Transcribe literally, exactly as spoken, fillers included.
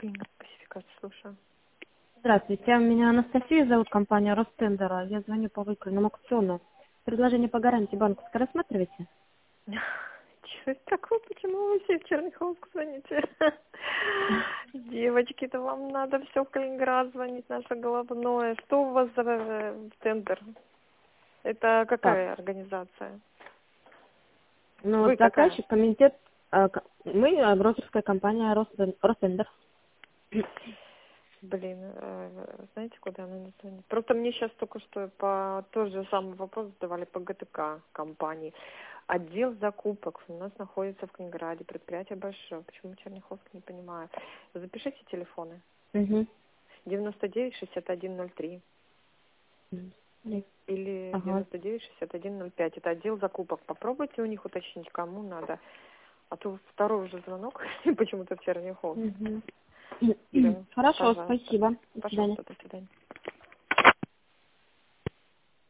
Клиника спецификации, слушаю. Здравствуйте, меня Анастасия зовут, компания Ростендера. Я звоню по выкладному аукциону. Предложение по гарантии банковской рассматриваете? Чё это такое? Почему вы все в Черняховск звоните? Девочки, то вам надо все в Калининград звонить, наше головное. Что у вас за э, тендер? Это Так, какая организация? ну вот Вы какая? заказчик, комитет, э, к- мы э, брокерская компания Ростен- Ростендер. Блин, э, знаете, куда она не звонит? Просто мне сейчас только что по тот же самый вопрос задавали по ГТК компании. Отдел закупок у нас находится в Калининграде, предприятие большое. Почему Черняховск, не понимаю. Запишите телефоны. Угу. девяносто девять шестьдесят один ноль три или Ага. девяносто девять шестьдесят один ноль пять. Это отдел закупок. Попробуйте у них уточнить, кому надо. А то второй уже звонок почему-то в Черняховск. Угу. Все, Хорошо, пожалуйста. спасибо. До свидания. Пожалуйста, до свидания.